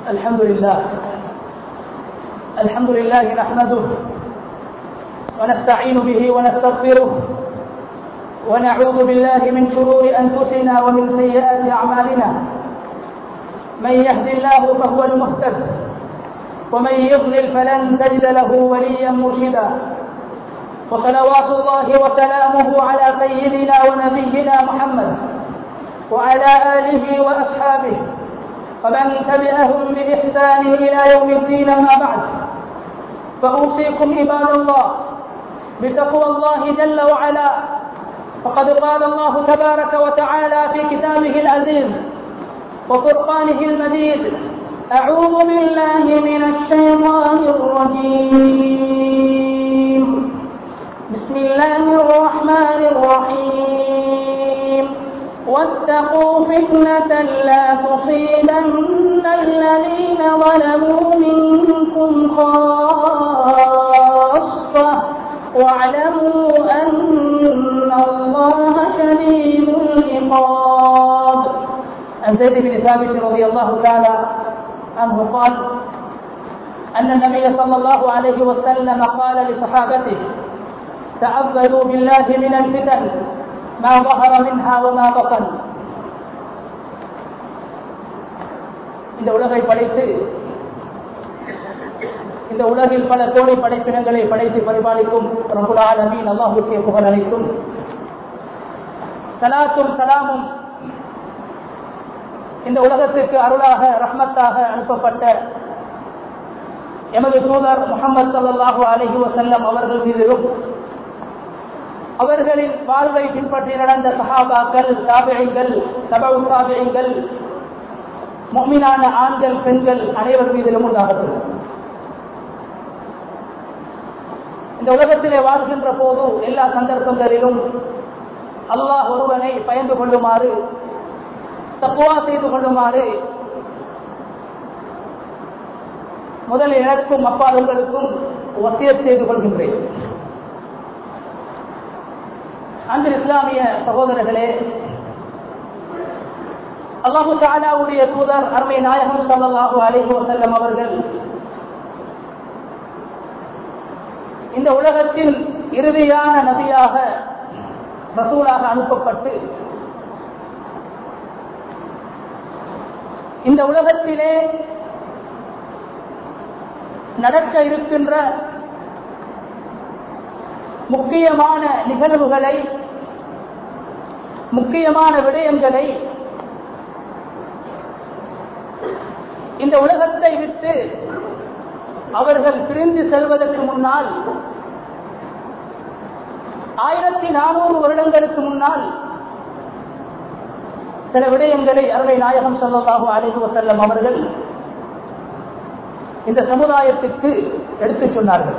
الحمد لله نحمده ونستعين به ونستغفره ونعوذ بالله من شرور أنفسنا ومن سيئات أعمالنا. من يهد الله فهو المهتد ومن يضلل فلن تجد له وليا مرشدا. وصلوات الله وسلامه على سيدنا ونبينا محمد وعلى آله وأصحابه ومن تبعهم بإحسان إلى يوم الدين. ما بعد، فأوصيكم عباد الله بتقوى الله جل وعلا. فقد قال الله تبارك وتعالى في كتابه العزيز وفرقانه المجيد: أعوذ بالله من الشيطان الرجيم، بسم الله الرحمن الرحيم. واتقوا فتنة لا تصيبن الذين ظلموا منكم خاصة واعلموا أن الله شديد العقاب. عن زيد بن ثابت رضي الله تعالى عنه قال أن النبي صلى الله عليه وسلم قال لصحابته: تعوذوا بالله من الفتن ما ظهر منها وما بطن. இந்த உலகை படைத்து இந்த உலகில் பல கோடி படைப்பினங்களை படைத்து பரிபாலிக்கும் ரப்புல் ஆலமீன் அல்லாஹ்வுக்கே புகழ் அனைத்தும். ஸலாத்தும் ஸலாமும் இந்த உலகத்திற்கு அருளாக ரஹ்மத்தாக அனுப்பப்பட்ட எமது தூதர் முஹம்மது ஸல்லல்லாஹு அலைஹி வஸல்லம் அவர்கள் மீதிலும், அவர்களின் வாழ்வை பின்பற்றி நடந்த சஹாபாக்கள், தாபிஈன்கள், தபஉ தாபிஈன்கள், முஃமினான ஆண்கள் பெண்கள் அனைவர் மீதிலும் உண்டாகட்டும். இந்த உலகத்திலே வாழ்கின்ற போது எல்லா சந்தர்ப்பங்களிலும் அல்லாஹ் ஒருவனை பயந்து கொள்ளுமாறு, தக்வா செய்து கொள்ளுமாறு முதலில் எனக்கும் அப்பால் உங்களுக்கும் வசியத் செய்து கொள்கின்றேன். அன்பு இஸ்லாமிய சகோதரர்களே, அல்லாஹு தஆலாவுடைய தூதர் அருமை நாயகம் ஸல்லல்லாஹு அலைஹி வஸல்லம் அவர்கள் இந்த உலகத்தில் இறுதியான நபியாக, ரசூலாக அனுப்பப்பட்டு இந்த உலகத்திலே நடக்க இருக்கின்ற முக்கியமான நிகழ்வுகளை, முக்கியமான விடயங்களை இந்த உலகத்தை விட்டு அவர்கள் பிரிந்து செல்வதற்கு முன்னால், 1400 வருடங்களுக்கு முன்னால் சில விடயங்களை அருமை நாயகம் ஸல்லல்லாஹு அலைஹி வஸல்லம் அவர்கள் இந்த சமுதாயத்திற்கு எடுத்துச் சொன்னார்கள்.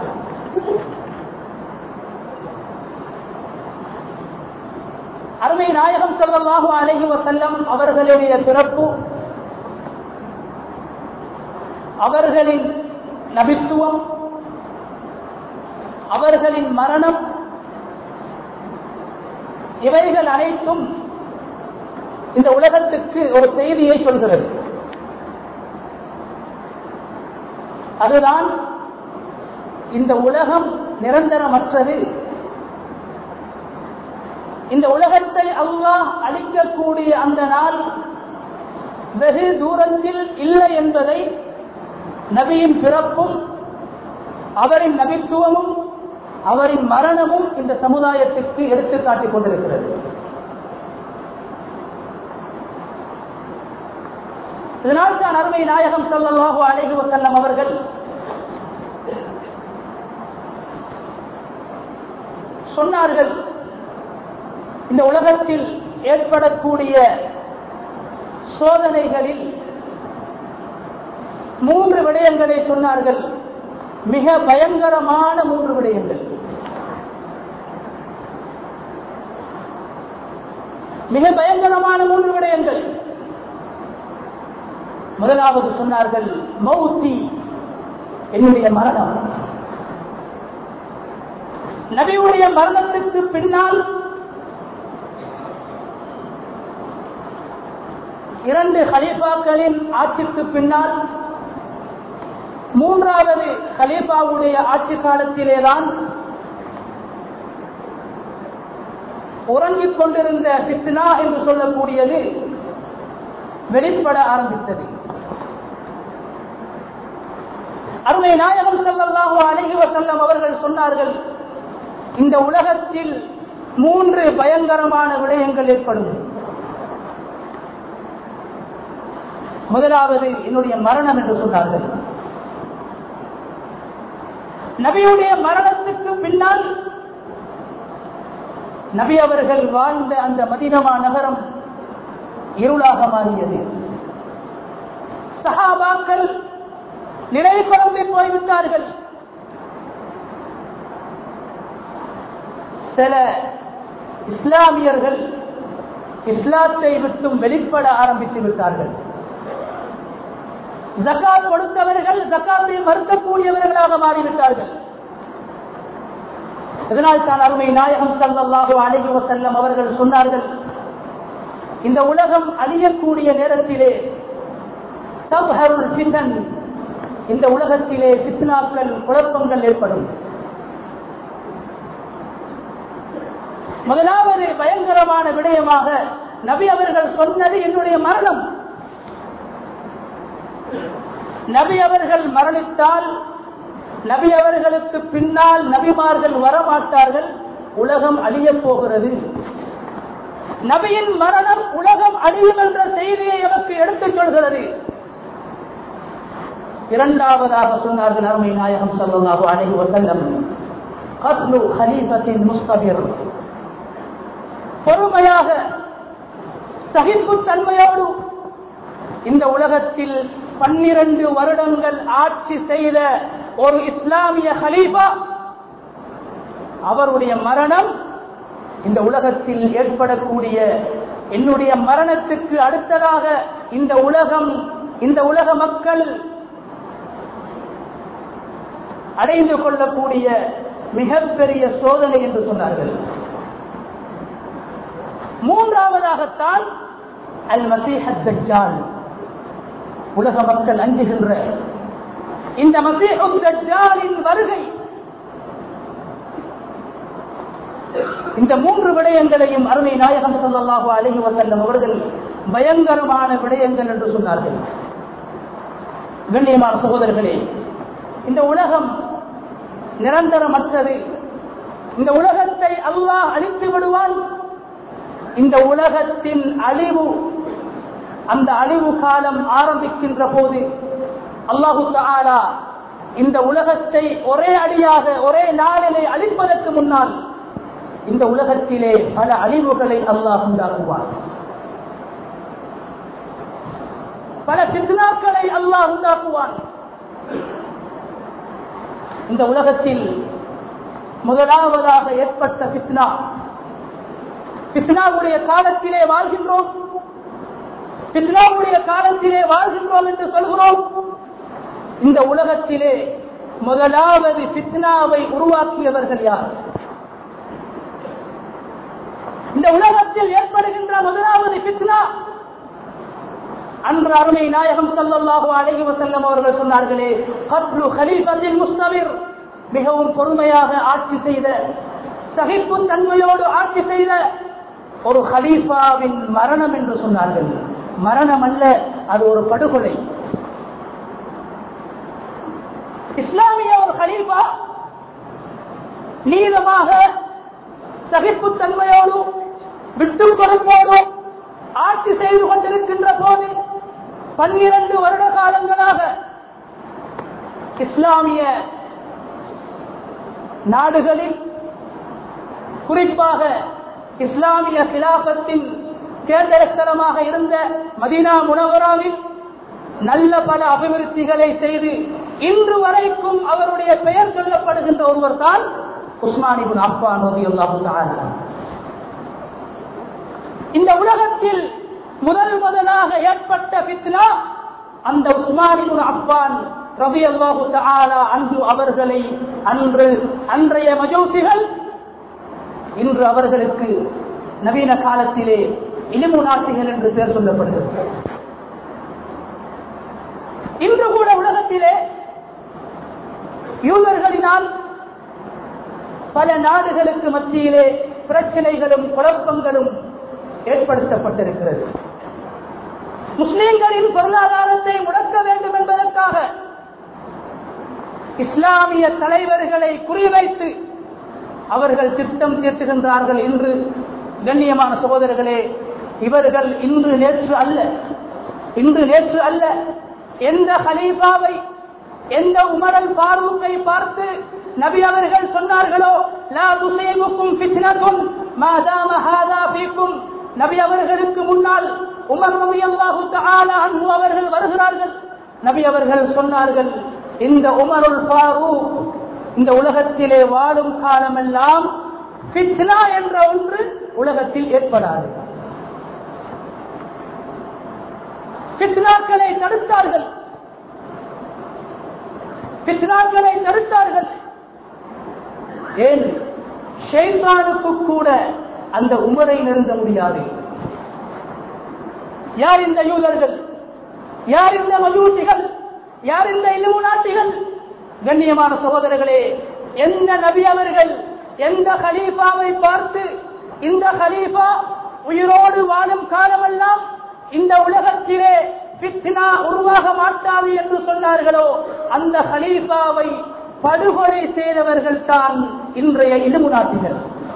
அருமை நாயகம் ஸல்லல்லாஹு அலைஹி வஸல்லம் அவர்களுடைய பிறப்பு, அவர்களின் நபித்துவம், அவர்களின் மரணம், இவைகள் அனைத்தும் இந்த உலகத்துக்கு ஒரு செய்தியை சொல்கிறது. அதுதான், இந்த உலகம் நிரந்தரமற்றது. இந்த உலகத்தை அல்லாஹ் அழிக்கக்கூடிய அந்த நாள் வெகு தூரத்தில் இல்லை என்பதை நபியின் பிறப்பும், அவரின் நபித்துவமும், அவரின் மரணமும் இந்த சமுதாயத்திற்கு எடுத்து காட்டிக் கொண்டிருக்கிறது. இதனால் தான் அருமை நாயகம் ஸல்லல்லாஹு அலைஹி வஸல்லம் அவர்கள் சொன்னார்கள், இந்த உலகத்தில் ஏற்படக்கூடிய சோதனைகளில் 3 விடயங்களை சொன்னார்கள். மிக பயங்கரமான 3 விடயங்கள். மிக பயங்கரமான 3 விடயங்கள். முதலாவது சொன்னார்கள், மௌத்தி, என்னுடைய மரணம். நபியுடைய மரணத்திற்கு பின்னால் 2 கலீஃபாக்களின் ஆட்சிக்கு பின்னால் மூன்றாவது கலீஃபாவுடைய ஆட்சி காலத்திலேதான் உறங்கிக் கொண்டிருந்த ஃபித்னா என்று சொல்லக்கூடியது வெளிப்பட ஆரம்பித்தது. அருமை நாயகம் ஸல்லல்லாஹு அலைஹி வஸல்லம் அவர்கள் சொன்னார்கள், இந்த உலகத்தில் 3 பயங்கரமான விடயங்கள் ஏற்படும். முதலாவது என்னுடைய மரணம் என்று சொன்னார்கள். நபியுடைய மரணத்துக்கு பின்னால் நபி அவர்கள் வாழ்ந்த அந்த மதீனா நகரம் இருளாக மாறியது. சஹாபாக்கள் நிலை குழம்பி போய்விட்டார்கள். சில இஸ்லாமியர்கள் இஸ்லாத்தை விட்டும் வெளிப்பட ஆரம்பித்து விட்டார்கள். ஜகாத் கொடுத்தவர்கள் ஜகாத்தை மறுக்கக்கூடியவர்களாக மாறிவிட்டார்கள். இதனால் தான் அருமை நாயகம் ஸல்லல்லாஹு அலைஹி வஸல்லம் அவர்கள் சொன்னார்கள், இந்த உலகம் அழியக்கூடிய நேரத்திலே தப்ஹருல் ஃபித்ன், இந்த உலகத்திலே ஃபித்னாக்கள் குழப்பங்கள் ஏற்படும். முதலாவது பயங்கரமான விடயமாக நபி அவர்கள் சொன்னது என்னுடைய மரணம். நபி அவர்கள் மரணித்தால் நபி அவர்களுக்கு பின்னால் நபிமார்கள் வரமாட்டார்கள், உலகம் அழியப் போகிறது. நபியின் மரணம் உலகம் அழியும் என்ற செய்தியை நமக்கு எடுத்துச் சொல்கிறது. இரண்டாவதாக சொன்னார்கள் அருமை நாயகம் ஸல்லல்லாஹு அலைஹி வஸல்லம், கத்லு கலீஃபத்தின் முஸ்தபிர், பொறுமையாக சகிப்புத்தன்மையோடு இந்த உலகத்தில் 12 வருடங்கள் ஆட்சி செய்த ஒரு இஸ்லாமிய கலீஃபா, அவருடைய மரணம் இந்த உலகத்தில் ஏற்படக்கூடிய, என்னுடைய மரணத்துக்கு அடுத்ததாக இந்த உலக மக்கள் அடைந்து கொள்ளக்கூடிய மிகப்பெரிய சோதனை என்று சொன்னார்கள். மூன்றாவதாகத்தான் அல் மஸீஹ் அத்-தஜ்ஜால், உலக மக்கள் அஞ்சுகின்ற இந்த மஸீஹ் அத்-தஜ்ஜாலின் வருகை. இந்த 3 விடயங்களையும் அருமை நாயகம் ஸல்லல்லாஹு அலைஹி வஸல்லம் அவர்கள் பயங்கரமான விடயங்கள் என்று சொன்னார்கள். கண்ணியமான சகோதரர்களே, இந்த உலகம் நிரந்தரமற்றது. இந்த உலகத்தை அல்லாஹ் அழித்து விடுவான். இந்த உலகத்தின் அழிவு, அந்த அழிவு காலம் ஆரம்பிக்கின்ற போது அல்லாஹு தஆலா இந்த உலகத்தை ஒரே அடியாக ஒரே நாளிலே அழிப்பதற்கு முன்னால் இந்த உலகத்திலே பல அழிவுகளை அல்லாஹ் உண்டாக்குவார். பல ஃபித்னாக்களை அல்லாஹ் உண்டாக்குவான். இந்த உலகத்தில் முதலாவதாக ஏற்பட்ட ஃபித்னா, ஃபித்னாவுடைய காலத்திலே வாழ்கின்றோம், ஃபித்னாவுடைய காலத்திலே வாழ்கின்றோம் என்று சொல்கிறோம். இந்த உலகத்திலே முதலாவது ஃபித்னாவை உருவாக்கியவர்கள் யார்? இந்த உலகத்தில் ஏற்படுகின்ற முதலாவது ஃபித்னா, அன்று அருமை நாயகம் ஸல்லல்லாஹு அலைஹி வஸல்லம் அவர்கள் சொன்னார்களே, கத்லு கலீஃபத்தின் முஸ்தபிர், மிகவும் பொறுமையாக ஆட்சி செய்த, சகிப்பு தன்மையோடு ஆட்சி செய்த ஒரு கலீஃபாவின் மரணம் என்று சொன்னார்கள். மரணம் அல்ல, அது ஒரு படுகொலை. இஸ்லாமிய ஒரு கலீஃபா நீளமாக சகிப்பு தன்மையோடு விட்டு கொடுப்போடு ஆட்சி செய்து கொண்டிருக்கின்ற போது 12 வருட காலங்களாக இஸ்லாமிய நாடுகளில், குறிப்பாக இஸ்லாமிய கிலாபத்தின் கேந்திர ஸ்தலமாக இருந்த மதீனா முனவராவில் நல்ல பல அபிவிருத்திகளை செய்து இன்று வரைக்கும் அவருடைய பெயர் சொல்லப்படுகின்ற ஒருவர் தான் உஸ்மான் இப்னு அஃபான் ரலியல்லாஹு தஆலா. இந்த உலகத்தில் முதலாக ஏற்பட்ட ஃபித்னா அந்த உஸ்மான் இப்னு அஃபான் ரலியல்லாஹு தஆலா அன்று அவர்களை அன்றைய மஜூசிகள் இன்று அவர்களுக்கு நவீன காலத்திலே இலுமினாட்டிகள் என்று பெயர் சொல்லப்படுகிறது. இன்று கூட உலகத்திலே யூதர்களினால் பல நாடுகளுக்கு மத்தியிலே பிரச்சனைகளும் குழப்பங்களும் ஏற்படுத்தப்பட்டிருக்கிறது. முஸ்லிம்களின் பொருளாதாரத்தை முடக்க வேண்டும் என்பதற்காக இஸ்லாமிய தலைவர்களை குறிவைத்து அவர்கள் திட்டம் தீட்டுகின்றார்கள். இன்று கண்ணியமான சகோதரர்களே, இவர்கள் இன்று நேற்று அல்ல எந்த கலீஃபாவை, எந்த உமரல் ஃபாரூக்கை பார்த்து நபி அவர்கள் சொன்னார்களோ, லா துஸீபுக்கும் ஃபித்னத்துன் மா தாம ஹாதா ஃபீக்கும், நபி அவர்களுக்கு முன்னால் உமர் ரலியல்லாஹு தஆலா அன்ஹு அவர்கள் வருகிறார்கள். நபி அவர்கள் சொன்னார்கள், இந்த உமருல் ஃபாரூக் இந்த உலகத்திலே வாழும் காலமெல்லாம் ஃபித்னா என்ற ஒன்று உலகத்தில் ஏற்படாது. ஃபித்னாக்களை தடுத்தார்கள். ஏன்? ஷைத்தானுக்கு கூட அந்த உமரை நெருங்க முடியாது. யார் இந்த யூதர்கள்? யார் இந்த மஜூசிகள்? யார் இந்த இலுமினாட்டிகள்? கண்ணியமான சகோதரர்களே, எந்த நபி அவர்கள் எந்த கலீஃபாவை பார்த்து இந்த கலீஃபா உயிரோடு வாழும் காலமெல்லாம் இந்த உலகத்திலே ஃபித்னா உருவாக மாட்டாது என்று சொன்னார்களோ, அந்த கலீஃபாவை படுகொலை செய்தவர்கள் தான் இன்றைய இலுமினாட்டிகள்.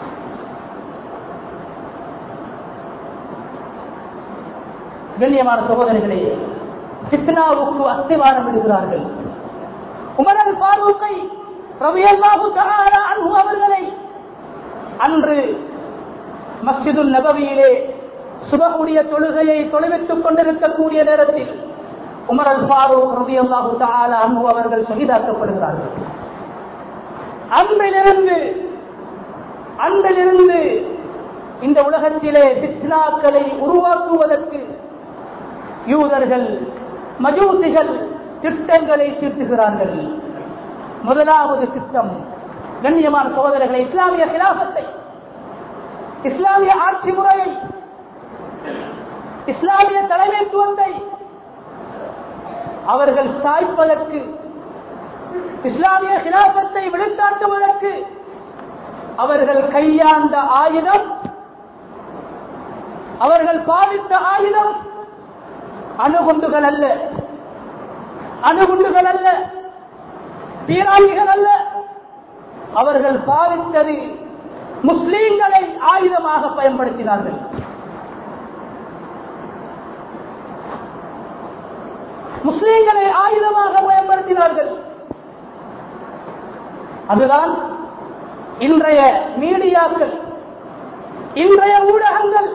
கண்ணியமான சகோதரர்களே, ஃபித்னாவுக்கு அஸ்திவாரம் இடுகிறார்கள். உமர் அல் ஃபாரூக்கை ரலியல்லாஹு தஆலா அன்ஹு அவர்களை அன்று மஸ்ஜிதுல் நபவியிலே சுபஹுடைய தொழுகையை தொழுவித்துக் கொண்டிருக்கக்கூடிய நேரத்தில் உமர் அல் ஃபாரூக் ரலியல்லாஹு தஆலா அன்ஹு அவர்கள் ஷஹீதாக்கப்படுகிறார்கள். அன்றிலிருந்து இந்த உலகத்திலே ஃபித்னாக்களை உருவாக்குவதற்கு யூதர்கள் மஜூசிகள் திட்டங்களை தீட்டுகிறார்கள். முதலாவது திட்டம், கண்ணியமான சகோதரர்களை, இஸ்லாமிய கிலாபத்தை, இஸ்லாமிய ஆட்சி முறையை, இஸ்லாமிய தலைமைத்துவத்தை அவர்கள் சாய்ப்பதற்கு, இஸ்லாமிய கிலாபத்தை வெளிக்காட்டுவதற்கு அவர்கள் கையாண்ட ஆயுதம், அவர்கள் பாவித்த ஆயுதம் அணுகுண்டுகள் அல்ல, பீராங்கிகள் அல்ல. அவர்கள் பாவித்தது முஸ்லீம்களை ஆயுதமாக பயன்படுத்தினார்கள். முஸ்லீம்களை ஆயுதமாக பயன்படுத்தினார்கள். அதுதான் இன்றைய மீடியாக்கள், இன்றைய ஊடகங்கள்,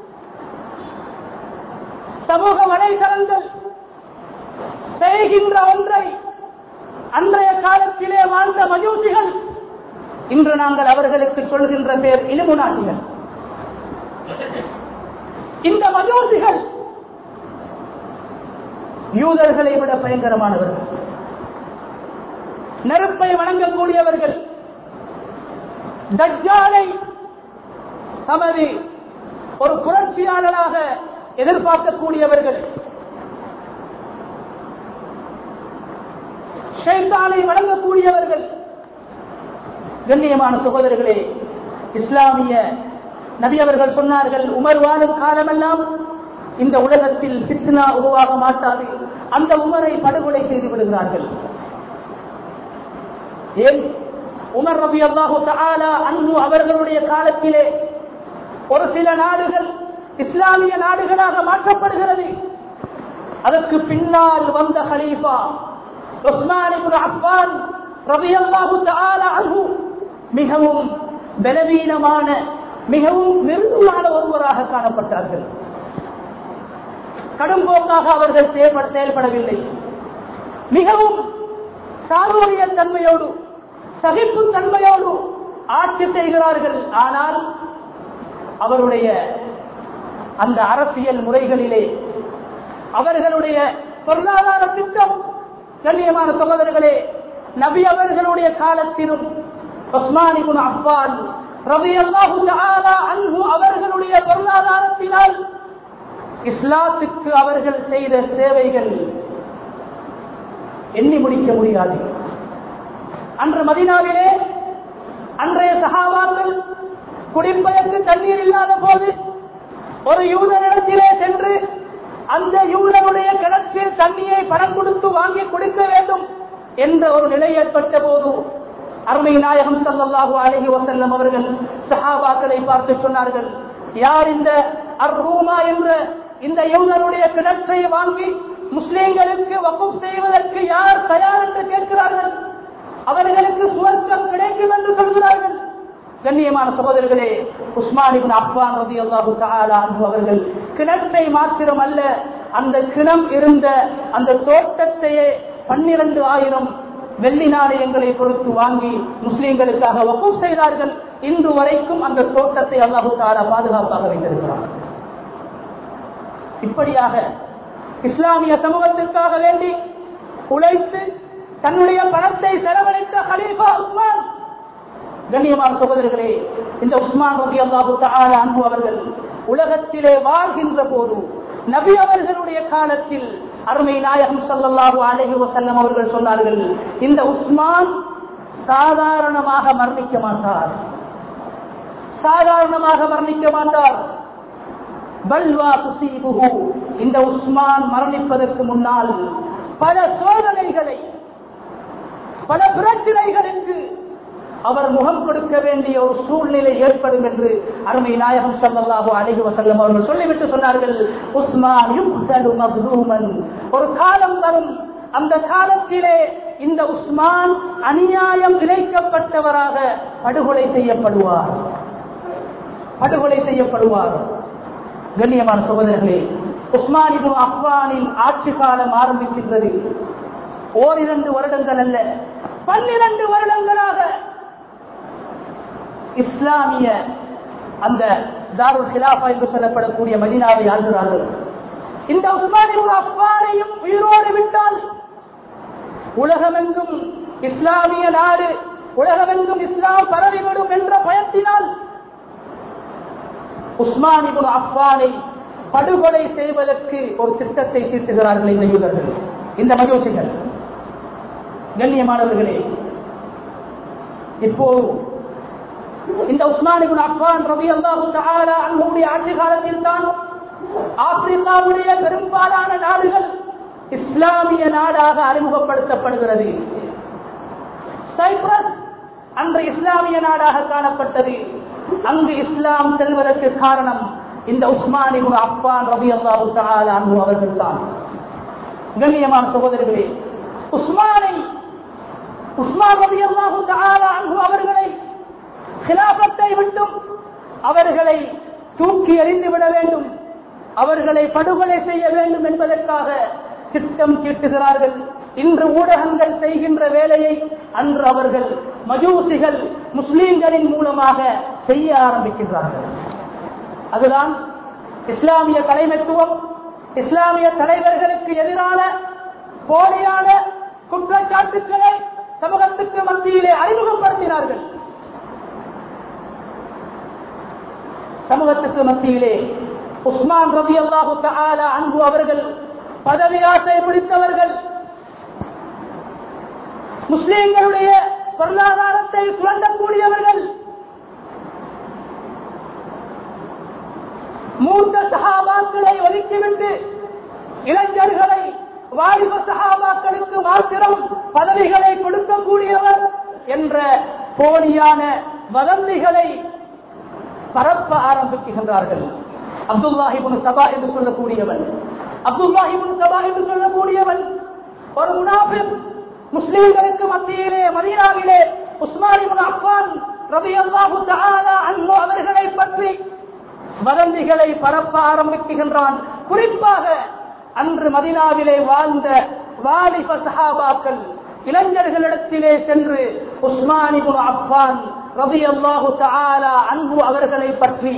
சமூக வலைதளங்கள் செய்கின்ற ஒன்றை அன்றைய காலத்திலே வாழ்ந்த மஜூசிகள், இன்று நாங்கள் அவர்களுக்கு சொல்கின்ற பேர் இலுமினாட்டிகள். இந்த மஜூசிகள் யூதர்களை விட பயங்கரமானவர்கள், நெருப்பை வணங்கக்கூடியவர்கள், தஜ்ஜாலை தமது ஒரு புரட்சியாளராக எதிர்பார்க்கக்கூடியவர்கள், ஷைத்தானை வணங்கக்கூடியவர்கள். கண்ணியமான சகோதரர்களே, இஸ்லாமிய நபி அவர்கள் சொன்னார்கள், உமர் வாழும் காலமெல்லாம் இந்த உலகத்தில் ஃபித்னா உருவாக மாட்டாது. அந்த உமரை படுகொலை செய்து விடுகிறார்கள். ஏன்? உமர் ரலியல்லாஹு தஆலா அன்ஹு அவர்களுடைய காலத்திலே ஒரு சில நாடுகள் இஸ்லாமிய நாடுகளாக மாற்றப்படுகிறது. அதற்கு பின்னால் வந்த கலீஃபா உஸ்மான் இப்னு அஃபான் ரலியல்லாஹு தஆலா அன்ஹு மிகவும் பலவீனமான, மிகவும் மிருதுவான ஒருவராக காணப்பட்டார்கள். கடும்போக்காக அவர்கள் செயல்படவில்லை. மிகவும் சாதுரிய தன்மையோடு, சகிப்பு தன்மையோடு ஆட்சி செய்கிறார்கள். ஆனால் அவருடைய அந்த அரசியல் முறைகளிலே, அவர்களுடைய பொருளாதார திட்டம், கண்ணியமான சகோதரர்களே, நபி அவர்களுடைய காலத்திலும் உஸ்மான் இப்னு அஃபான் ரலியல்லாஹு தஆலா அன்ஹு அவர்களுடைய பொருளாதாரத்தினால் இஸ்லாத்துக்கு அவர்கள் செய்த சேவைகள் எண்ணி முடிக்க முடியாது. அன்று மதீனாவிலே அன்றைய சஹாபாக்கள் குடிப்பதற்கு தண்ணீர் இல்லாத போது ஒரு யூதனிடத்திலே சென்று அந்த யூதனுடைய கிணற்றில் தண்ணியை பணம் கொடுத்து வாங்கி குடிக்க வேண்டும் என்ற ஒரு நிலை ஏற்பட்ட போது அருமை நாயகம் ஸல்லல்லாஹு அலைஹி வஸல்லம் அவர்கள் சஹாபாக்களை பார்த்து சொன்னார்கள், யார் இந்த அர்ரூமா என்ற இந்த யூதனுடைய கிணற்றை வாங்கி முஸ்லிம்களுக்கு வக்ஃப் செய்வதற்கு யார் தயார் என்று கேட்கிறார்கள்? அவர்களுக்கு சுவர்க்கம் கிடைக்கும் என்று சொல்கிறார்கள். கண்ணியமான சகோதரர்களே, உஸ்மான் இப்னு அஃபான் ரலியல்லாஹு தஆலா அன்ஹு அவர்கள் கிணற்றை மாத்திரம் அல்ல, அந்த கிணம் இருந்த அந்த தோட்டத்தையே 12,000 வெள்ளி நாணயங்களை கொடுத்து வாங்கி முஸ்லிம்களுக்காக வக்ஃப் செய்தார்கள். இன்று வரைக்கும் அந்த தோட்டத்தை அல்லாஹு தஆலா பாதுகாப்பாக வைத்திருக்கிறார். இப்படியாக இஸ்லாமிய சமூகத்திற்காக வேண்டி உழைத்து தன்னுடைய பணத்தை செலவழித்த கலீஃபா உஸ்மான். கண்ணியமான சகோதரர்களே, இந்த உஸ்மான் ரலியல்லாஹு தஆலா அன்ஹு அவர்கள் உலகத்திலே வாழ்கின்ற போது நபி அவர்களுடைய காலத்தில் அருமை நாயகம் ஸல்லல்லாஹு அலைஹி வஸல்லம் அவர்கள் சொன்னார்கள், இந்த உஸ்மான் சாதாரணமாக மரணிக்க மாட்டார், சாதாரணமாக மரணிக்க மாட்டார். பல்வா துஸீபுஹு, இந்த உஸ்மான் மரணிப்பதற்கு முன்னால் பல சோதனைகளை, பல பிரச்சனைகளுக்கு அவர் முகம் கொடுக்க வேண்டிய ஒரு சூழ்நிலை ஏற்படும் என்று அருமை நாயகம் ஸல்லல்லாஹு அலைஹி வஸல்லம் அவர்கள் சொல்லிவிட்டு சொன்னார்கள், உஸ்மான் யுக்தலு மக்லூமன், ஒரு காலம் வரும், அந்த காலத்திலே இந்த உஸ்மான் அநியாயம் இழைக்கப்பட்டவராக படுகொலை செய்யப்படுவார், படுகொலை செய்யப்படுவார். கண்ணியமான சகோதரர்களே, உஸ்மான் இப்னு அஃபானின் ஆட்சி காலம் ஆரம்பிக்கின்றது. 1-2 வருடங்கள் அல்ல, 12 வருடங்களாக இஸ்லாமிய அந்த தாருல் ஹிலாஃபா என்று சொல்லப்படக்கூடிய மதீனாவை ஆள்கிறார்கள். இந்த உஸ்மான் இப்னு அஃபானையும் உயிரோடு விட்டால் உலகமெங்கும் இஸ்லாமிய நாடு, உலகமெங்கும் இஸ்லாம் பரவிவிடும் என்ற பயத்தினால் உஸ்மான் இப்னு அஃபானை படுகொலை செய்வதற்கு ஒரு திட்டத்தை தீட்டுகிறார்கள் இந்த யூதர்கள், இந்த மஜூசிகள். கண்ணியமானவர்களே, இப்போ இந்த உஸ்மான் இப்னு அஃபான் ரலியல்லாஹு தஆலா அன்ஹுடைய ஆட்சி காலத்தில் தான் ஆப்பிரிக்காவுடைய பெரும்பாலான நாடுகள் இஸ்லாமிய நாடாக அறிமுகப்படுத்தப்படுகிறது. சைப்ரஸ் அன்று இஸ்லாமிய நாடாக காணப்பட்டது. அங்கு இஸ்லாம் செல்வதற்கு காரணம் இந்த உஸ்மான் இப்னு அஃபான் ரலியல்லாஹு தஆலா அன்ஹு அவர்கள் தான். கண்ணியமான சகோதரர்களே, உஸ்மான் ரலியல்லாஹு தஆலா அன்ஹு அவர்களை கிலாபத்தை விட்டும் அவர்களை தூக்கி எறிந்துவிட வேண்டும், அவர்களை படுகொலை செய்ய வேண்டும் என்பதற்காக திட்டம் தீட்டுகிறார்கள். இன்று ஊடகங்கள் செய்கின்ற வேலையை அன்று அவர்கள் மஜூசிகள் முஸ்லிம்களின் மூலமாக செய்ய ஆரம்பிக்கின்றார்கள். அதுதான் இஸ்லாமிய தலைமைத்துவம், இஸ்லாமிய தலைவர்களுக்கு எதிரான போலியான குற்றச்சாட்டுக்களை சமூகத்துக்கு மத்தியிலே அறிமுகப்படுத்தினார்கள். சமூகத்துக்கு மத்தியிலே உஸ்மான் ரலியல்லாஹு தஆலா அன்ஹு அவர்கள் பதவி ஆசை பிடித்தவர்கள், முஸ்லிம்களுடைய பொருளாதாரத்தை சுரண்டக்கூடியவர்கள், மூத்த சஹாபாக்களை ஒதுக்கிவிட்டு இளைஞர்களை, வாலிப சஹாபாக்களுக்கு மாத்திரம் பதவிகளை கொடுக்கக்கூடியவர் என்ற போலியான வதந்திகளை பரப்ப ஆரம்பிக்கின்றார்கள். அப்துல்லாஹ் இப்னு சபா என்று சொல்லக்கூடியவன், ஒரு முனாஃபிக், முஸ்லிம்களுக்கு மத்தியிலே மதீனாவிலே உஸ்மான் இப்னு அஃபான் ரலியல்லாஹு தஆலா அன்ஹு அவர்களை பற்றி வதந்திகளை பரப்ப ஆரம்பிக்கின்றான். குறிப்பாக அன்று மதீனாவிலே வாழ்ந்த வாலிப சஹாபாக்கள் இளைஞர்களிடத்திலே சென்று உஸ்மான் இப்னு அஃபான் ரலியல்லாஹு தஆலா அன்ஹு அவர்களை பற்றி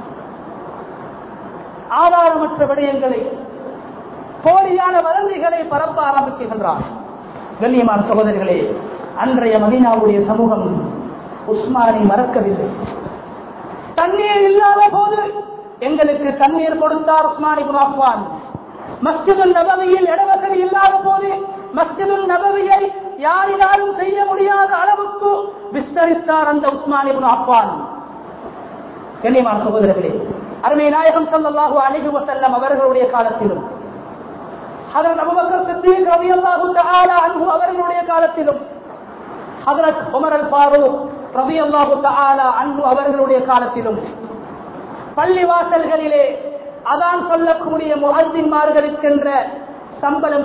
ஆதாரமற்ற விடயங்களை, போலியான வதந்திகளை பரப்ப ஆரம்பிக்கின்றான். கண்ணியமான சகோதரர்களே, அன்றைய மதீனாவுடைய சமூகம் உஸ்மானை மறக்கவில்லை. தண்ணீர் இல்லாத போது எங்களுக்கு தண்ணீர் கொடுத்தார் உஸ்மான் இப்னு அஃபான். மஸ்ஜிதுன் நபவியில் இடவசதி இல்லாத போது மஸ்ஜிதுன் நபவியை யாரினாலும் செய்ய முடியாத அளவுக்கு விஸ்தரித்தார் அந்த உஸ்மான் இப்னு அஃபான். கண்ணியமான சகோதரர்களே, அருமை நாயகம் ஸல்லல்லாஹு அலைஹி வஸல்லம் அவர்களுடைய காலத்திலும் ஹஜ்ரத் அபூபக்கர் சித்தீக் ரலியல்லாஹு தஆலா அன்ஹு அவர்களுடைய காலத்திலும் ஹஜ்ரத் உமர் அல் ஃபாரூக் ரலியல்லாஹு தஆலா அன்ஹு அவர்களுடைய காலத்திலும் பள்ளிவாசல்களிலே அதான் சொல்லக்கூடிய முஅஸ்ஸின்மார்களுக்கென்ற சம்பளம்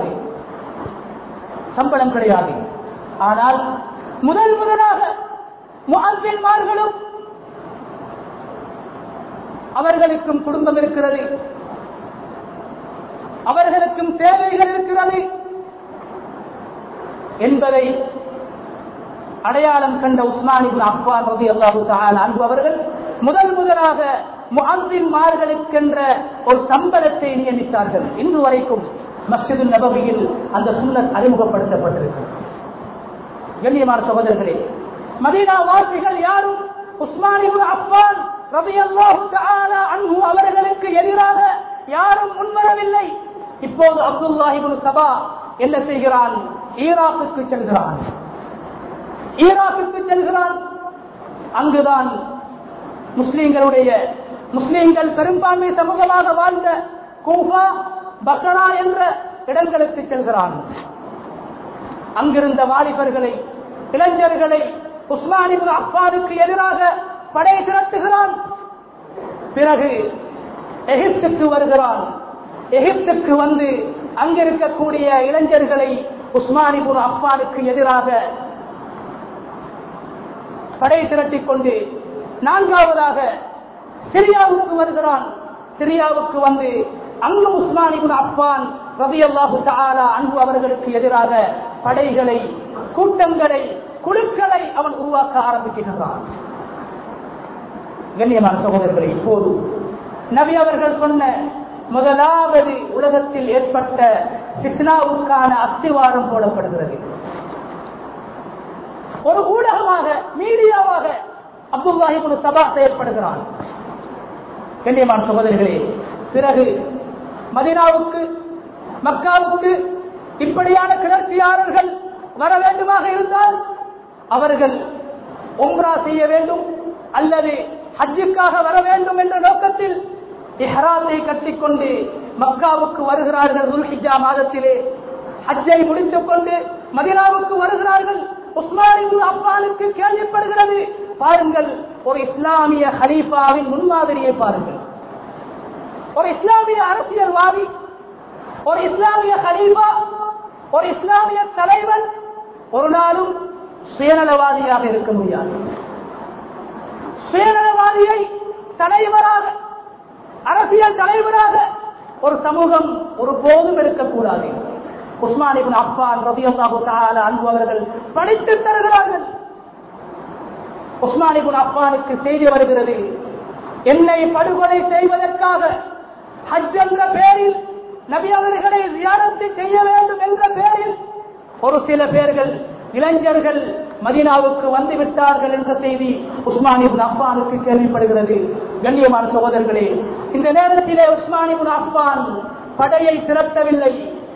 கிடையாது. ஆனால் முதலாக முஅஸ்ஸின்மார்களும் அவர்களுக்கும் குடும்பம் இருக்கிறது, அவர்களுக்கும் தேவைகள் இருக்கிறது என்பதை அடையாளம் கண்ட உஸ்மான் இப்னு அஃபான் ரலியல்லாஹு தஆலா அன்ஹு அவர்கள் முதலாக முஅஸ்ஸின்மார்களுக்கென்ற ஒரு சம்பளத்தை நியமித்தார்கள். இன்று வரைக்கும் மஸ்ஜிதுன் நபவியில் அந்த சுன்னத் அறிமுகப்படுத்தப்பட்டிருக்கிறது. கண்ணியமான சகோதரர்களே, மதீனா வாசிகள் யாரும் உஸ்மான் இப்னு அஃபான் ரலியல்லாஹு தஆலா அன்ஹு அவர்களுக்கு எதிராக யாரும் முன்வரவில்லை. இப்போது அப்துல்லாஹ் இப்னு சபா என்ன செய்கிறான்? ஈராக்குக்கு செல்கிறான். அங்குதான் முஸ்லிம்கள் பெரும்பான்மை சமூகமாக வாழ்ந்த கூஃபா, பஸ்ரா என்ற இடங்களுக்கு செல்கிறான். அங்கிருந்த வாலிபர்களை, இளைஞர்களை உஸ்மான் இப்னு அஃபானுக்கு எதிராக படை திரட்டுகிறான். பிறகு எகிப்துக்கு வருகிறான். எகிப்துக்கு வந்து அங்கிருக்கக்கூடிய இளைஞர்களை உஸ்மான் இப்னு அஃபானுக்கு எதிராக படை திரட்டிக் கொண்டு நான்காவதாக சிரியாவுக்கு வருகிறான். சிரியாவுக்கு வந்து அங்கு உஸ்மான் இப்னு அஃபான் ரலியல்லாஹு தஆலா அன்ஹு அவர்களுக்கு எதிராக படைகளை, கூட்டங்களை, குழுக்களை அவன் உருவாக்க ஆரம்பிக்கின்றான். கண்ணியமான சகோதரர்களை, இப்போது நபி அவர்கள் சொன்ன முதலாவது உலகத்தில் ஏற்பட்ட ஃபித்னாவுக்கான அஸ்திவாரம் போடப்படுகிறது. ஒரு ஊடகமாக, மீடியாவாக அப்துல்லாஹ் இப்னு சபா செயல்படுகிறான். கண்ணியமான சகோதரர்களே, பிறகு மதீனாவுக்கு, மக்காவுக்கு இப்படியான கிளர்ச்சியாளர்கள் வர வேண்டுமாக இருந்தால் அவர்கள் உம்ரா செய்ய வேண்டும் அல்லது ஹஜ்ஜுக்காக வர வேண்டும் என்ற நோக்கத்தில் இஹ்ராத்தை கட்டிக்கொண்டு மக்காவுக்கு வருகிறார்கள். துல்ஹிஜ்ஜா மாதத்திலே ஹஜ்ஜை முடித்துக் கொண்டு மதீனாவுக்கு வருகிறார்கள். உஸ்மான் இப்னு அஃபானுக்கு கேள்விப்படுகிறது. பாருங்கள், ஒரு இஸ்லாமிய ஹலீஃபாவின் முன்மாதிரியை பாருங்கள். ஒரு இஸ்லாமிய அரசியல்வாதி, ஒரு இஸ்லாமிய ஹலீஃபா, ஒரு இஸ்லாமிய தலைவன் ஒரு நாளும் சுயநலவாதியாக இருக்க முடியாது. சுயநலவாதியை தலைவராக, அரசியல் தலைவராக ஒரு சமூகம் ஒருபோதும் இருக்கக்கூடாது. உஸ்மான் இப்னு அஃபான் ரலியல்லாஹு தஆலா அன்ஹு அவர்கள் படித்து தருகிறார்கள். உஸ்மான் இப்னு அஃபானுக்கு செய்தி வருகிறது, என்னை படுகொலை செய்வதற்காக ஹஜ் என்ற பெயரில், நபி அவர்களை ஜியாரத் செய்ய வேண்டும் என்ற பெயரில் ஒரு சில பேர்கள், இளைஞர்கள் மதீனாவுக்கு வந்து விட்டார்கள் என்ற செய்தி உஸ்மான் இப்னு அஃபானுக்கு கேள்விப்படுகிறது. கண்ணியமான சகோதரர்களே, இந்த நேரத்திலே உஸ்மான் இப்னு அஃபான் படையை திரட்டவில்லை,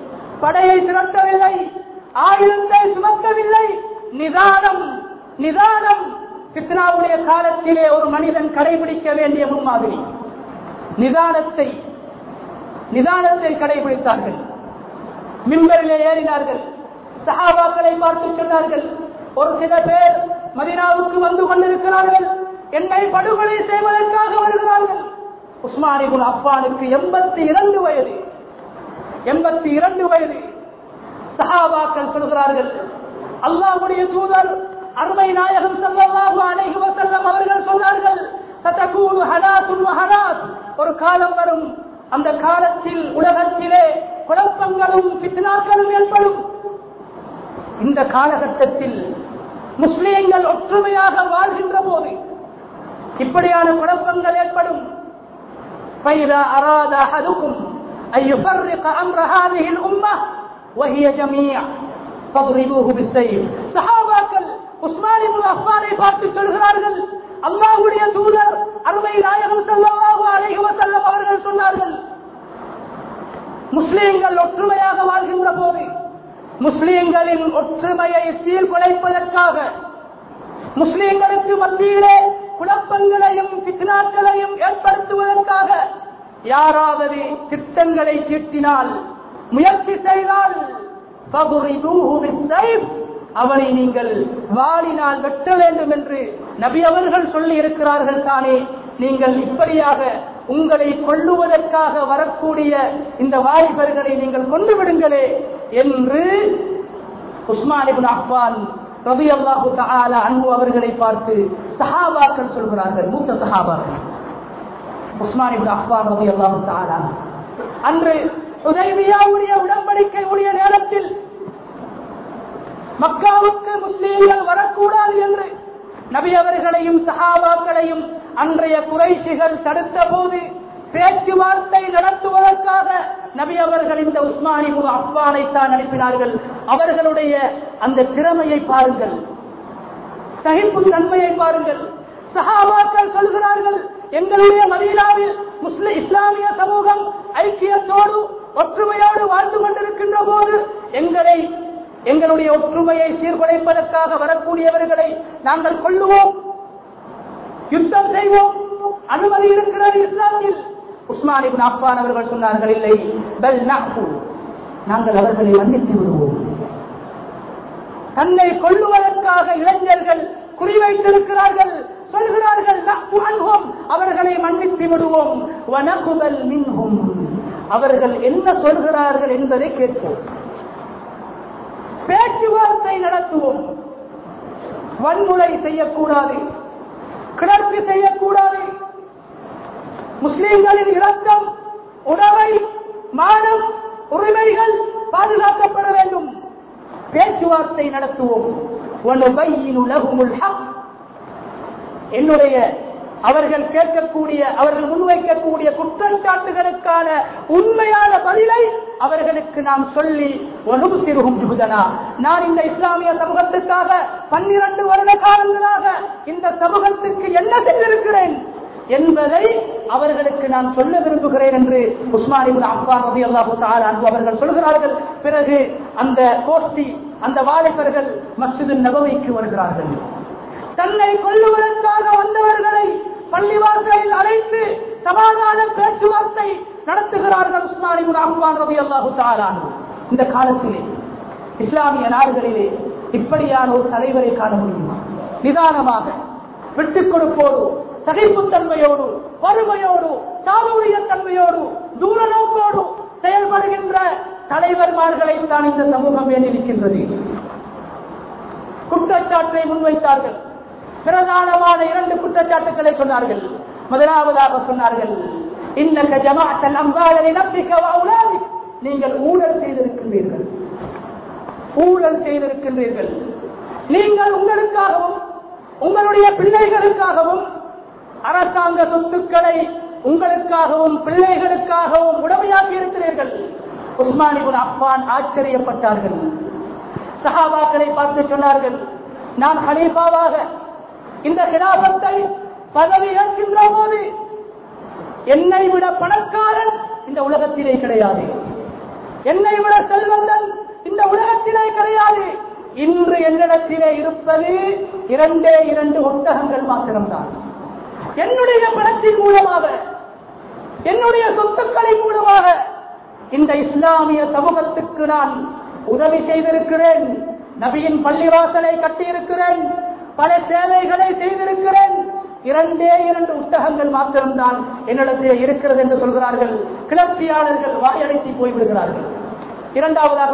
ஆயுதத்தை சுமக்கவில்லை. நிதானம் ஃபித்னாவுடைய காலத்திலே ஒரு மனிதன் கடைபிடிக்க வேண்டிய முன்மாதிரி. நிதானத்தை கடைபிடித்தார்கள். மிம்பரிலே ஏறினார்கள். சஹாபாக்களை பார்த்து சொன்னார்கள், ஒரு சில பேர் மதீனாவுக்கு வந்து கொண்டிருக்கிறார்கள், என்னை படுகொலை செய்வதற்காக வருகிறார்கள். உஸ்மான் இப்னு அஃபானுக்கு 82 வயது. சஹாபாக்கள் சொல்கிறார்கள், அல்லாஹ்வுடைய தூதர் அருமை நாயகம் ஸல்லல்லாஹு அலைஹி வஸல்லம் அவர்கள் சொன்னார்கள், சதகூனு ஹலாத்துன் வ ஹலாத், ஒரு காலம் வரும், அந்த காலத்தில் உலகத்திலே குழப்பங்களும் ஃபித்னாக்களும் ஏற்படும். இந்த காலகட்டத்தில் முஸ்லிம்கள் ஒற்றுமையாக வாழ்கின்ற போது இப்படியான குழப்பங்கள் ஏற்படும். فإذا أراد أحدكم أن يفرق أمر هذه الأمة وهي جميع فاضربوه بالسيف. சஹாபாக்கள் உஸ்மான் இப்னு அஃபானை பார்த்து சொல்கிறார்கள், அல்லாஹ்வுடைய தூதர் அருமை நாயகம் ஸல்லல்லாஹு அலைஹி வஸல்லம் அவர்கள் சொன்னார்கள், முஸ்லிம்கள் ஒற்றுமையாக வாழ்கின்ற போது முஸ்லிம்களின் ஒற்றுமையை சீர்குலைப்பதற்காக, முஸ்லிம்களுக்கு மத்தியிலே குழப்பங்களையும் ஃபித்னாக்களையும் ஏற்படுத்துவதற்காக யாராவது திட்டங்களை தீட்டினால், முயற்சி செய்தால் அவனை நீங்கள் வாளினால் வெட்ட வேண்டும் என்று நபி அவர்கள் சொல்லி இருக்கிறார்கள் தானே. நீங்கள் இப்படியாக உங்களை கொல்லுவதற்காக வரக்கூடிய இந்த வாலிபர்களை நீங்கள் கொண்டு விடுங்களே என்று உஸ்மான் இப்னு அஃபான் ரலியல்லாஹு தஆலா அன்ஹு அவர்களை பார்த்து சஹாபாக்கள் சொல்கிறார்கள், மூத்த சஹாபாக்கள். உஸ்மான் இப்னு அஃபான் ரலியல்லாஹு தஆலா அன்று ஹுதைபியாவுடைய உடன்படிக்கையுடைய நேரத்தில் மக்காவுக்கு முஸ்லிம்கள் வரக்கூடாது என்று நபி அவர்களையும் சஹாபாக்களையும் அன்றைய குறைஷிகள் தடுத்த போது பேச்சுவார்த்தை நடத்துவதற்காக நபி அவர்கள் இந்த உஸ்மான் இப்னு அஃபானை தான் அனுப்பினார்கள். அவர்களுடைய அந்த திறமையை பாருங்கள், சகிப்பு தன்மையை பாருங்கள். சஹாபாக்கள் சொல்கிறார்கள், எங்களுடைய மதீனாவில் முஸ்லிம் இஸ்லாமிய சமூகம் ஐக்கியத்தோடு ஒற்றுமையோடு வாழ்ந்து கொண்டிருக்கின்ற போது எங்களுடைய ஒற்றுமையை சீர்குலைப்பதற்காக வரக்கூடியவர்களை நாங்கள் கொள்ளுவோம், யுத்தம் செய்வோம், அனுமதி இருக்கிறது இஸ்லாமில். உஸ்மான் இப்னு அஃபான் அவர்கள் சொன்னார்கள், இல்லை, பல் நஃபு, நாங்கள் அவர்களை மன்னித்து விடுவோம். தன்னை கொள்ளுவதற்காக இளைஞர்கள் குறிவைத்திருக்கிறார்கள், சொல்கிறார்கள், நஃபு அன்ஹும், அவர்களை மன்னித்து விடுவோம், வனகுபல் மின்ஹும், அவர்கள் என்ன சொல்கிறார்கள் என்பதை கேட்போம், பேச்சுவார்த்தை நடத்துவோம், வன்முறை செய்யக்கூடாது, கிளர்ச்சி செய்யக்கூடாது, முஸ்லிம்களின் இரத்தம், உடைமை, மானம், உரிமைகள் பாதுகாக்கப்பட வேண்டும். பேச்சுவார்த்தை நடத்துவோம். என்னுடைய அவர்கள் கேட்கக்கூடிய, அவர்கள் முன்வைக்கக்கூடிய குற்றச்சாட்டுகளுக்கான உண்மையான பதிலை அவர்களுக்கு நாம் சொல்லி நான் இந்த இஸ்லாமிய சமூகத்துக்காக 12 வருட காலங்களாக இந்த சமூகத்துக்கு என்ன செய்திருக்கிறேன் என்பதை அவர்களுக்கு நான் சொல்ல விரும்புகிறேன் என்று உஸ்மான் இப்னு அஃபான் ரலியல்லாஹு தஆலா அன்ஹு அவர்கள் சொல்கிறார்கள். பிறகு அந்த கோஷ்டி, அந்த வாலிபர்கள் மஸ்ஜிது நபவிக்கு வருகிறார்கள். தன்னை கொல்லுவதற்காக வந்தவர்களை பள்ளிவாசலில் அழைத்து சமாதான பேச்சுவார்த்தை நடத்துகிறார்கள் உஸ்மான் இப்னு அஃபான் ரலியல்லாஹு தஆலா அன்ஹு. இந்த காலத்திலே இஸ்லாமிய நாடுகளிலே இப்படியான ஒரு தலைவரை காண முடியுமா? நிதானமாக, விட்டுக் கொடுப்போடு, சகிப்புத்தன்மையோடு, பொறுமையோடு, சாதுரிய தன்மையோடு, தூர நோக்கோடு செயல்படுகின்ற தலைவர்மார்களை தான் இந்த சமூகம் வேண்டியிருக்கின்றது. குற்றச்சாட்டை முன்வைத்தார்கள். பிரதானமான 2 குற்றச்சாட்டுக்களை சொன்னார்கள். முதலாவதாக சொன்னார்கள், இன்னக ஜமாஅத்தல் அம்வால லினஃப்ஸிக வ அவுலாதிக், நீங்கள் ஊழல் செய்திருக்கின்றீர்கள், ஊழல் செய்திருக்கின்றீர்கள். நீங்கள் உங்களுக்காகவும் உங்களுடைய பிள்ளைகளுக்காகவும் அரசாங்க சொத்துக்களை உங்களுக்காகவும் பிள்ளைகளுக்காகவும் உடமையாக்கி இருக்கிறீர்கள். உஸ்மான் இப்னு அஃபான் ஆச்சரியப்பட்டார்கள். சஹாபாக்களை பார்த்து சொன்னார்கள், நான் ஹலீஃபாவாக இந்த கிலாபத்தை பதவி ஏற்கின்ற போது என்னை விட பணக்காரன் இந்த உலகத்திலே கிடையாது, என்னை விட செல்வந்தன் இந்த உலகத்திலே கிடையாது. இன்று என்னிடத்திலே இருப்பது 2 ஒட்டகங்கள் மாத்திரம்தான். என்னுடைய பணத்தின் மூலமாக, என்னுடைய சொத்துக்களின் மூலமாக இந்த இஸ்லாமிய சமூகத்துக்கு நான் உதவி செய்திருக்கிறேன். நபியின் பள்ளிவாசலை கட்டியிருக்கிறேன், பல சேவைகளை செய்திருக்கிறேன். 2 ஒட்டகங்கள் மாத்திரம்தான் என்னிடத்திலே இருக்கிறது என்று சொல்கிறார்கள். கிளர்ச்சியாளர்கள் வாயடைத்து போய்விடுகிறார்கள். இரண்டாவதாக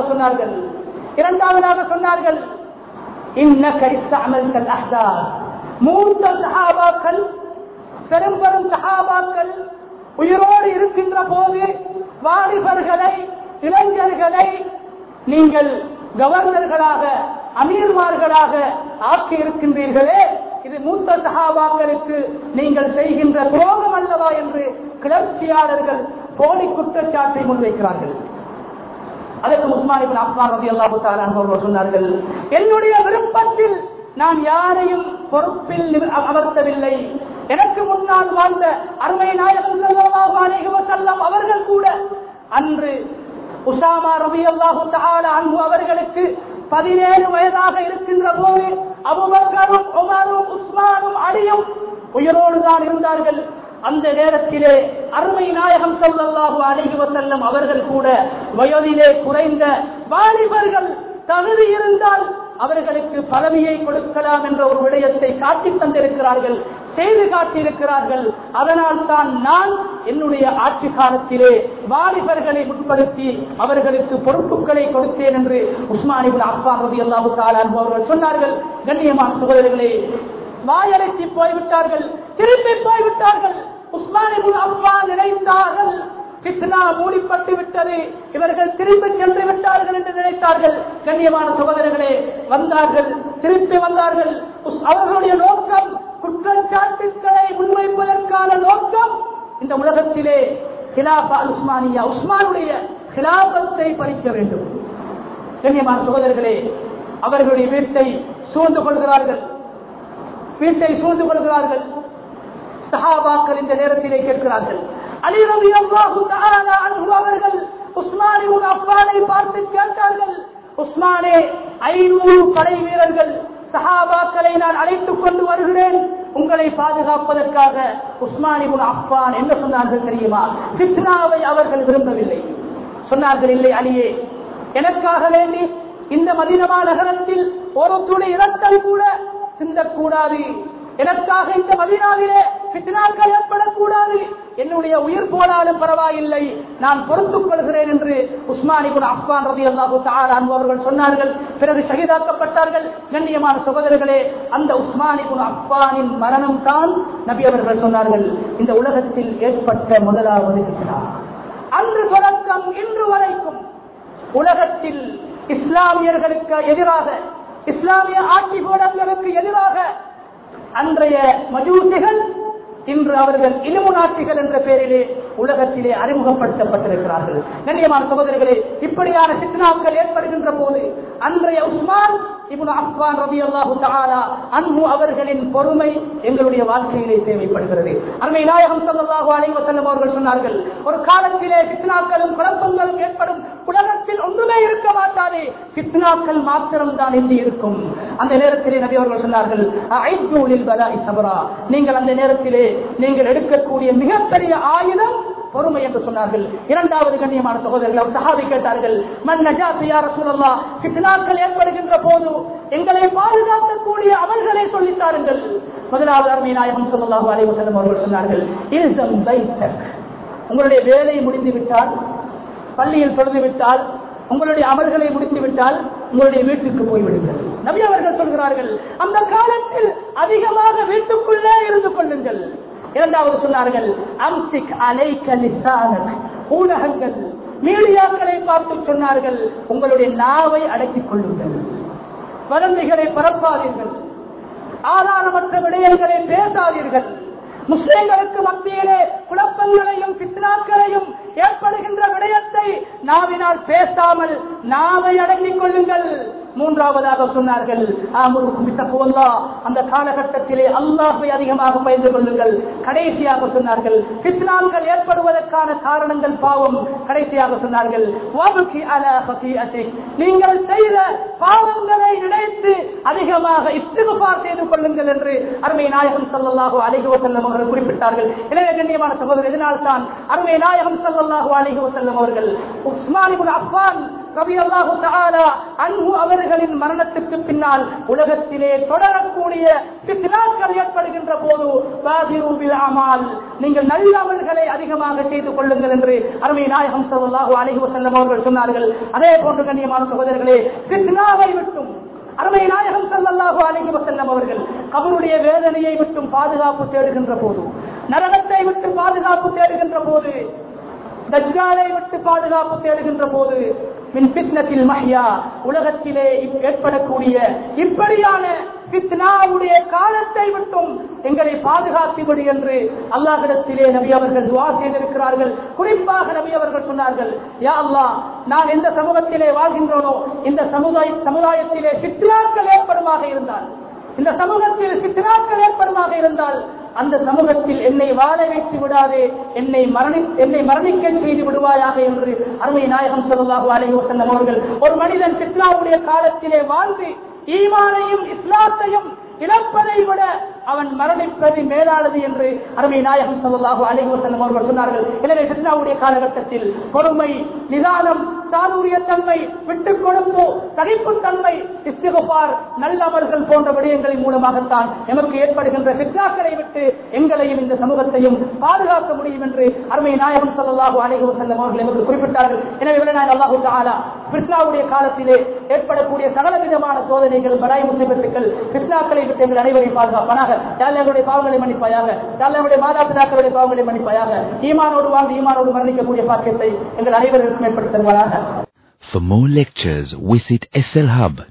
சொன்னார்கள், இன்னக இஸ்தஅமல்தல் அஹ்தாஸ், மூத்த சஹாபாக்கள், பெரும் சஹாபாக்கள் உயிரோடு இருக்கின்ற போது வாலிபர்களை, இளைஞர்களை நீங்கள் கவர்னர்களாக, அமீர்மார்களாக ஆக்கி இருக்கின்றீர்களே, இது மூத்த சஹாபாக்களுக்கு நீங்கள் செய்கின்ற துரோகம் அல்லவா என்று கிளர்ச்சியாளர்கள் போலி குற்றச்சாட்டை முன்வைக்கிறார்கள். அதற்கு உஸ்மான் இப்னு அஃபான் ரலியல்லாஹு தஆலா அன்ஹு சொன்னார்கள், என்னுடைய விருப்பத்தில் நான் யாரையும் பொறுப்பில் அமர்த்தவில்லை. எனக்கு முன்னால் வாழ்ந்த அருமை நாயகம் ஸல்லல்லாஹு அலைஹி வஸல்லம் அவர்கள் கூட அன்று உஸாமா ரலியல்லாஹு தஆலா அன்ஹு அவர்களுக்கு 17 வயதாக இருக்கின்ற போது அபூபக்கரும் உமரும் உஸ்மானும் அலியும் உயிரோடு தான் இருந்தார்கள். அந்த நேரத்திலே அருமை நாயகம் ஸல்லல்லாஹு அலைஹி வஸல்லம் அவர்கள் கூட வயதிலே குறைந்த வாலிபர்கள், தகுதி இருந்தால் அவர்களுக்கு பதவியை கொடுக்கலாம் என்ற ஒரு விடயத்தை காட்டித் தந்திருக்கிறார்கள், செய்து காட்டியிருக்கிறார்கள். அதனால் தான் நான் என்னுடைய ஆட்சி காலத்திலே வாலிபர்களை உட்படுத்தி அவர்களுக்கு பொறுப்புகளை கொடுத்தேன் என்று உஸ்மான் இப்னு அஃபான் ரலியல்லாஹு தஆலா அன்ஹு அவர்கள் சொன்னார்கள். கண்ணியமான சகோதரர்களே, வாயடைத்து போய்விட்டார்கள், திரும்பி போய்விட்டார்கள். உஸ்மான் இப்னு அஃபான் நினைத்தார்கள் ஃபித்னா மூடிப்பட்டு விட்டது, இவர்கள் திரும்பி சென்று விட்டார்கள் என்று நினைத்தார்கள். கண்ணியமான சகோதரர்களே, வந்தார்கள், திருப்பி வந்தார்கள். அவர்களுடைய நோக்கம் குற்றச்சாட்டுக்களை முன்வைப்பதற்கான நோக்கம் இந்த உலகத்திலே கிலாஃபா உஸ்மானியா, உஸ்மானுடைய கிலாபத்தை பறிக்க வேண்டும். கண்ணியமான சகோதரர்களே, அவர்களுடைய வீட்டை சூழ்ந்து கொள்கிறார்கள், வீட்டை சூழ்ந்து கொள்கிறார்கள். சஹாபாக்கள் இந்த நேரத்திலே கேட்கிறார்கள். அலி ரலியல்லாஹு தஆலா அன்ஹு அவர்கள் உஸ்மான் இப்னு அஃபானை பார்த்து கேட்டார்கள், உஸ்மானே, 500 படை வீரர்கள் சஹாபாக்களை நான் அழைத்துக் கொண்டு வருகிறேன் உங்களை பாதுகாப்பதற்காக. உஸ்மான் இப்னு அஃபான் என்ன சொன்னார்கள் தெரியுமா? ஃபித்னாவை அவர்கள் விரும்பவில்லை. சொன்னார்கள், இல்லை அலியே, எனக்காக வேண்டி இந்த மதீனா நகரத்தில் ஒரு துளி இரத்தம் கூட சிந்தக்கூடாது, எனக்காக இந்த மதீனாவிலே ஃபித்னாக்கள் ஏற்படக்கூடாது, என்னுடைய உயிர் போனாலும் பரவாயில்லை, நான் பொறுத்துக் கொள்கிறேன் என்று உஸ்மான் இப்னு அஃபான் ரலியல்லாஹு தஆலா அன்ஹு அவர்கள் சொன்னார்கள். பிறகு ஷஹீதாக்கப்பட்டார்கள். கண்ணியமான சகோதரர்களே, அந்த உஸ்மான் இப்னு அஃபானின் மரணம் தான் நபி அவர்கள் சொன்னார்கள் இந்த உலகத்தில் ஏற்பட்ட முதலாவது ஃபித்னா. அன்று தொடக்கம் இன்று வரைக்கும் உலகத்தில் இஸ்லாமியர்களுக்கு எதிராக, இஸ்லாமிய ஆட்சி கோலங்களுக்கு எதிராக அன்றைய மஜூசிகள் இன்று அவர்கள் இலுமினாட்டிகள் என்ற பெயரிலே உலகத்திலே அறிமுகப்படுத்தப்பட்டிருக்கிறார்கள். கண்ணியமான சகோதரர்களே, இப்படியான ஃபித்னாக்கள் ஏற்படுகின்ற போது அன்றைய உஸ்மான் இப்னு அஃபான் ரலியல்லாஹு தஆலா அன்ஹு அவர்களின் பொறுமை எங்களுடைய வாழ்க்கையிலே தேவைப்படுகிறது. அருமை நாயகம் ஸல்லல்லாஹு அலைஹி வஸல்லம் அவர்கள் சொன்னார்கள், ஒரு காலத்திலே ஃபித்னாக்களும் குழப்பங்களும் ஏற்படும், உலகத்தில் ஒன்றுமே இருக்க மாட்டாது, ஃபித்னாக்கள் மாத்திரம் தான் எஞ்சி இருக்கும். அந்த நேரத்திலே நபி அவர்கள் சொன்னார்கள், அஐது லில் பலாஇ ஸப்ரா, நீங்கள் அந்த நேரத்திலே நீங்கள் எடுக்கக்கூடிய மிகப்பெரிய ஆயுதம் பொறுமை என்று சொன்னார்கள். இரண்டாவது கண்ணியமான சகோதரர்கள், சஹாபி கேட்டார்கள், மன் நஜாத் யா ரசூலல்லாஹ், ஃபித்னாக்கள் ஏற்படுகின்ற போது எங்களை பாதுகாக்கக்கூடிய அமல்களை சொல்லித் தாருங்கள். முதலாவது அருமை நாயகம் ஸல்லல்லாஹு அலைஹி வஸல்லம் அவர்கள் சொன்னார்கள், இல்ஸம் பைத்தக், உங்களுடைய வேலை முடிந்து விட்டால், பள்ளியில் தொழுது விட்டால், உங்களுடைய அமல்களை முடித்து விட்டால் உங்களுடைய வீட்டுக்கு போய்விடுங்கள். நபி அவர்கள் சொல்கிறார்கள், அந்த காலத்தில் அதிகமாக வீட்டுக்குள்ளே இருந்து கொள்ளுங்கள். இரண்டாவது சொன்னார்கள், அம்சிக் அலைக லிசானக், ஊடகங்கள் மீடியாக்களை பார்த்து சொன்னார்கள், உங்களுடைய நாவை அடக்கிக் கொள்ளுங்கள், வதந்திகளை பரப்பாதீர்கள், ஆதாரமற்ற விடயங்களை பேசாதீர்கள், முஸ்லிம்களுக்கு மத்தியிலே குழப்பங்களையும் ஃபித்னாக்களையும் ஏற்படுகின்ற விடயத்தை நாவினால் பேசாமல் நாவை அடங்கிக் கொள்ளுங்கள். மூன்றாவதாக சொன்னார்கள், அந்த காலகட்டத்திலே அல்லாஹ்வை அதிகமாக பயந்து கொள்ளுங்கள். கடைசியாக சொன்னார்கள், ஃபித்னாக்கள் ஏற்படுவதற்கான காரணங்கள் பாவம். கடைசியாக சொன்னார்கள், நீங்கள் செய்த பாவங்களை நினைத்து அதிகமாக இஸ்திக்ஃபார் செய்து கொள்ளுங்கள் என்று அருமை நாயகம் ஸல்லல்லாஹு அலைஹி வஸல்லம் அவர்கள் குறிப்பிட்டார்கள். எனவே கண்ணியமான சகோதரர், இதனால் தான் அருமை நாயகம் ஸல்லல்லாஹு அலைஹி வஸல்லம் அவர்கள் உஸ்மான் இப்னு அஃபான் ரலியல்லாஹு தஆலா அன்ஹு அவர்களின் மரணத்துக்கு பின்னால் உலகத்திலே தொடரக்கூடிய ஃபித்னாக்கள் ஏற்படுகின்ற போது பாதிரு பில் அமால், நீங்கள் நல்ல அமல்களை அதிகமாக செய்து கொள்ளுங்கள் என்று அருமை நாயகம் ஸல்லல்லாஹு அலைஹி வஸல்லம் அவர்கள் சொன்னார்கள். அதே போன்று கண்ணியமான சகோதரர்களே, ஃபித்னாவை விட்டும் அருமை நாயகம் ஸல்லல்லாஹு அலைஹி வஸல்லம் அவர்கள் கபருடைய வேதனையை விட்டும் பாதுகாப்பு தேடுகின்ற போது, நரகத்தை விட்டு பாதுகாப்பு தேடுகின்ற போது, தஜ்ஜாலை விட்டு பாதுகாப்பு தேடுகின்ற போது, மின் ஃபித்னத்தில் மஹ்யா, உலகத்திலே ஏற்படக்கூடிய இப்படியான ஃபித்னாவுடைய காலத்தை விட்டும் எங்களை பாதுகாத்துவிடு என்று அல்லாஹ்விடத்திலே நபி அவர்கள் துஆ செய்திருக்கிறார்கள். குறிப்பாக நபி அவர்கள் சொன்னார்கள், யா அல்லாஹ், நான் எந்த சமூகத்திலே வாழ்கின்றோனோ இந்த சமுதாயத்திலே ஃபித்னாக்கள் ஏற்படுமாக இருந்தால், இந்த சமூகத்தில் ஃபித்னாக்கள் ஏற்படுமாக இருந்தால் அந்த சமூகத்தில் என்னை வாழ வைத்து விடாதே, என்னை மரணிக்க செய்து விடுவாயாக என்று அருமை நாயகம் ஸல்லல்லாஹு அலைஹி வஸல்லம் அவர்கள் ஒரு மனிதன் ஃபித்னாவுடைய காலத்திலே வாழ்ந்து ஈமானையும் இஸ்லாத்தையும் இழப்பதை விட அவன் மரணிப்பது மேலானது என்று அருமை நாயகம் ஸல்லல்லாஹு அலைஹி வஸல்லம் அவர்கள் சொன்னார்கள். எனவே ஃபித்னாவுடைய காலகட்டத்தில் பொறுமை, நிதானம், சாதுரியத்தன்மை, விட்டுக் கொடுப்பு, சகிப்புத்தன்மை, இஸ்திக்ஃபார், நல்லமல்கள் போன்ற விடயங்களின் மூலமாகத்தான் எமக்கு ஏற்படுகின்ற ஃபித்னாக்களை விட்டு எங்களையும் இந்த சமூகத்தையும் பாதுகாக்க முடியும் என்று அருமை நாயகம் ஸல்லல்லாஹு அலைஹி வஸல்லம் அவர்கள் எமக்கு குறிப்பிட்டார்கள். எனவே அல்லாஹ் தஆலா ஃபித்னாவுடைய காலத்திலே ஏற்படக்கூடிய சகல விதமான சோதனைகள், பலாய், முசீபத்துகள், ஃபித்னாக்களை விட்டு எங்கள் அனைவரையும் பாதுகாப்பானாக. எங்களுடைய பாவங்களை மன்னிப்பாயாக, எங்களுடைய மாதா பிதாக்களுடைய பாவங்களை மன்னிப்பாயாக. ஈமானோடு வாழ்ந்து ஈமானோடு மரணிக்கக்கூடிய பாக்கியத்தை எங்கள் அனைவருக்கும் ஏற்படுத்தி தருவாயாக. For more lectures, visit slhub.com.